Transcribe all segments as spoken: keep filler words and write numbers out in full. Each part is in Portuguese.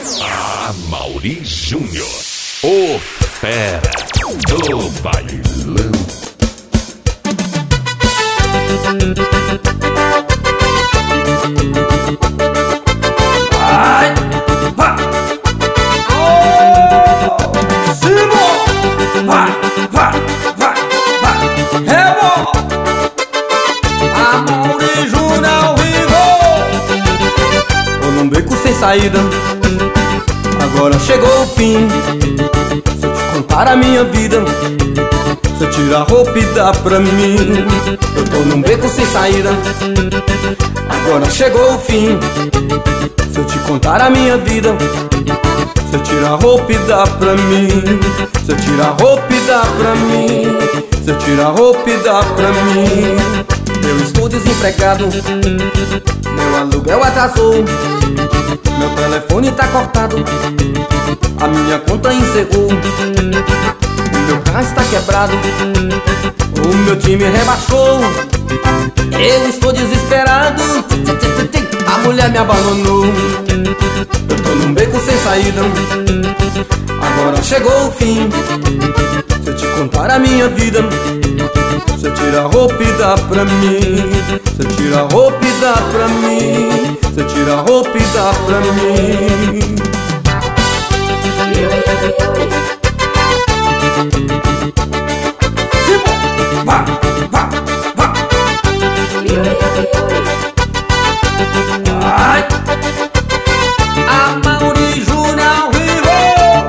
Amaury Júnior, o fera do bailão. Vai, vai, oh, Simão, vai, vai, vai, vai, é bom. Amaury Júnior ao vivo. Tô num beco sem saída, agora chegou o fim. Se eu te contar a minha vida, se eu tirar a roupa e dar pra mim. Eu tô num beco sem saída, agora chegou o fim. Se eu te contar a minha vida, se eu tirar a roupa e dar pra mim. Se eu tirar a roupa e dar pra mim. Se eu tirar a roupa e dar pra mim. Eu estou desempregado, meu aluguel atrasou, meu telefone tá cortado, a minha conta encerrou, o meu carro está quebrado, o meu time rebaixou. Eu estou desesperado, a mulher me abandonou. Eu tô num beco sem saída, agora chegou o fim. Se eu te contar a minha vida, se eu tirar a roupa e dar pra mim. Se eu tirar a roupa e dar pra mim. Se eu tirar a roupa e dar pra mim. Simão, vá, vá, vá. Ai, Amaury Júnior ao vivo.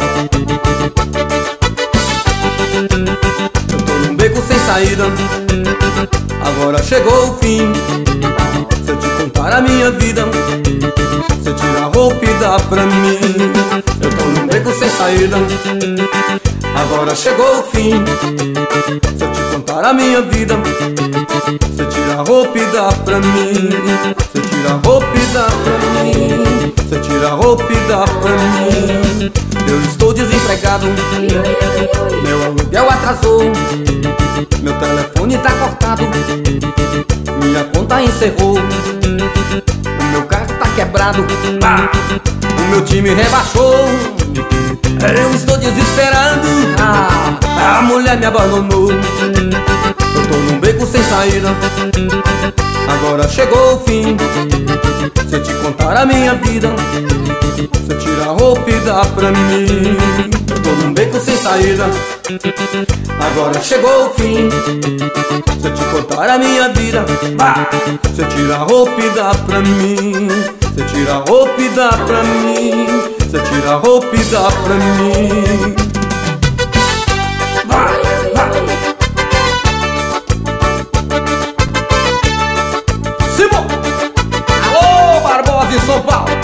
Eu tô num beco sem saída, agora chegou o fim. Se eu te contar a minha vida, se eu tirar a roupa e dar pra mim. Eu tô num beco sem saída, agora chegou o fim. Se eu te contar a minha vida, se eu tirar a roupa e dar pra mim. Se eu tirar a roupa e dar pra mim. Se eu tirar a roupa e dar pra mim. Eu estou desempregado, meu aluguel atrasou, meu telefone tá cortado, minha conta encerrou, o meu carro tá quebrado, ah, o meu time rebaixou. Eu estou desesperado, ah, a mulher me abandonou. Eu tô num beco sem saída, agora chegou o fim. Se eu te contar a minha vida, se eu tirar a roupa e dar pra mim. Eu tô num beco sem saída, agora chegou o fim. Se eu te contar a minha vida, ah, se eu tirar a roupa e dar pra mim. Se eu tirar a roupa e dar pra mim. Se eu tirar a roupa e dar pra mim. Vai, vai. Simão, alô, Barbosa em São Paulo.